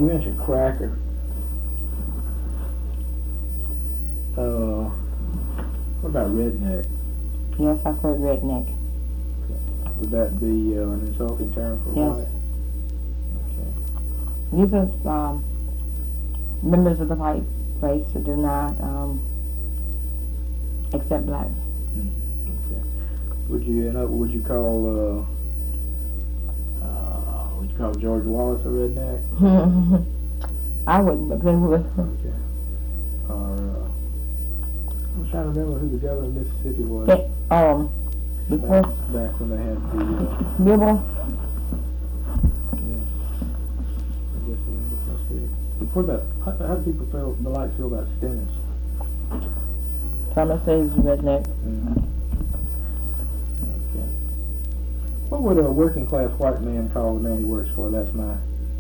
you mentioned cracker. What about redneck? Yes, I've heard redneck. Would that be an insulting term for Yes. white? Okay. These are members of the white race that do not accept blacks. Okay. Would you call George Wallace a redneck? I wouldn't, but they would. Okay. Or I'm trying to remember who the governor of Mississippi was. Before Back when they had the Bibble. I guess let's see. Before that, how do people feel? The lights feel about Stennis? Thomas says redneck. Okay. What would a working class white man call the man he works for? That's my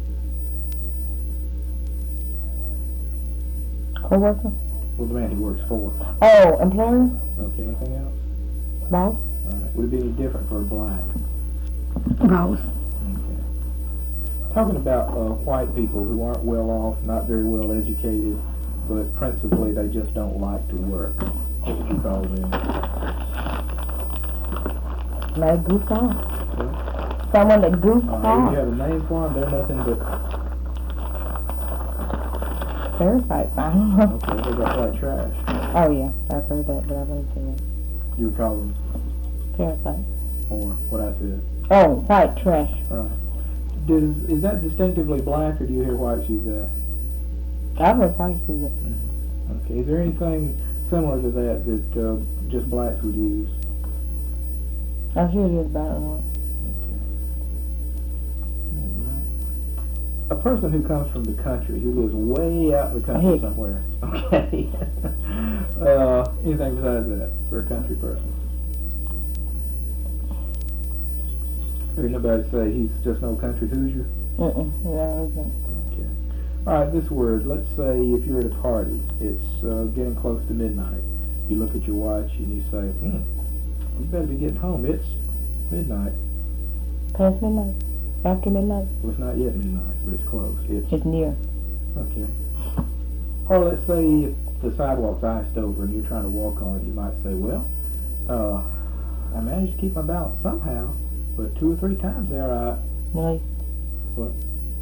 Co-worker. well, the man he works for. Oh, employer. Okay. Anything else? Boss. All right. Would it be any different for a black? Boss. Okay. Talking about white people who aren't well off, not very well educated, but principally they just don't like to work. What would you call them? Like goof off. What? Someone that goofs If off. you have a name for them, they're nothing but Parasites. okay. They got white trash. Oh yeah, I've heard that, but I haven't seen it. You would call them, Parasite. or what I said. Oh, white trash. Right. Is that distinctively black, or do you hear whites use that? I've heard white use it. Okay. Is there anything similar to that just blacks would use? I'm sure it is, but I don't know. Okay. All right. A person who comes from the country, who lives way out in the country Hick. somewhere. Okay. Anything besides that for a country person? Or nobody say he's just no country Hoosier? No, it isn't. Okay. All right, this word. Let's say if you're at a party, it's getting close to midnight. You look at your watch and you say, you better be getting home. It's midnight. Past midnight. After midnight. Well, it's not yet midnight, but it's close. It's near. Okay. Or let's say if the sidewalk's iced over and you're trying to walk on it, you might say, well, I managed to keep my balance somehow, but 2 or 3 times there I... Really? What?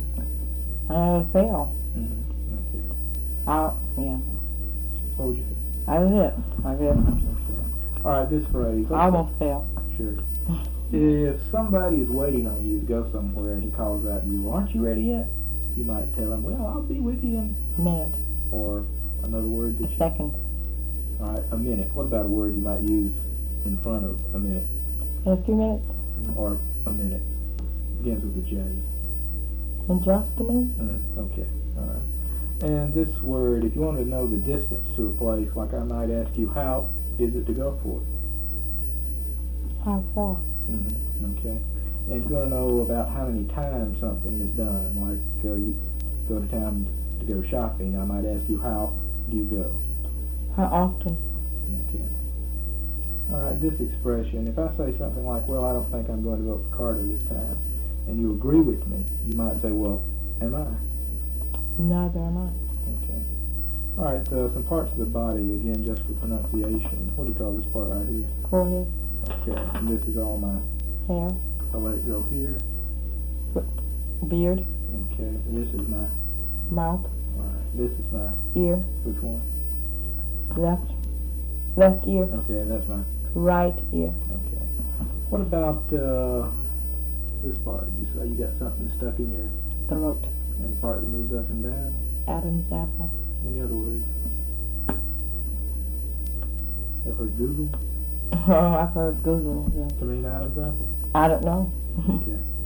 I fell. Okay. Yeah. What would you say? I did it. I did. Okay. All right, this phrase. I almost fell. Sure. If somebody is waiting on you to go somewhere and he calls out to you, aren't you ready yet? You might tell him, well, I'll be with you in... A minute. Or another word that A you... second. All right, a minute. What about a word you might use in front of a minute? In a few minutes. Or a minute. Begins with a J. In just a minute. Okay, all right. And this word, if you want to know the distance to a place, like I might ask you, how is it to go for it? How far? Okay. And if you want to know about how many times something is done, like you go to town to go shopping, I might ask you, how do you go? How often? Okay. All right, this expression, if I say something like, well, I don't think I'm going to vote for Carter this time, and you agree with me, you might say, well, am I? Neither am I. Okay. All right, some parts of the body, again, just for pronunciation. What do you call this part right here? Forehead. Okay, and this is all my... Hair. I'll let it go here. Beard. Okay, and this is my... Mouth. All right, this is my... Ear. Which one? Left. Left ear. Okay, and that's my... Right ear. Okay. What about this part? You say you got something stuck in your... Throat. And the part that moves up and down? Adam's apple. Any other words? Ever heard Google? Oh, I've heard Google. Yeah. To mean Adam's apple? I don't know. Okay.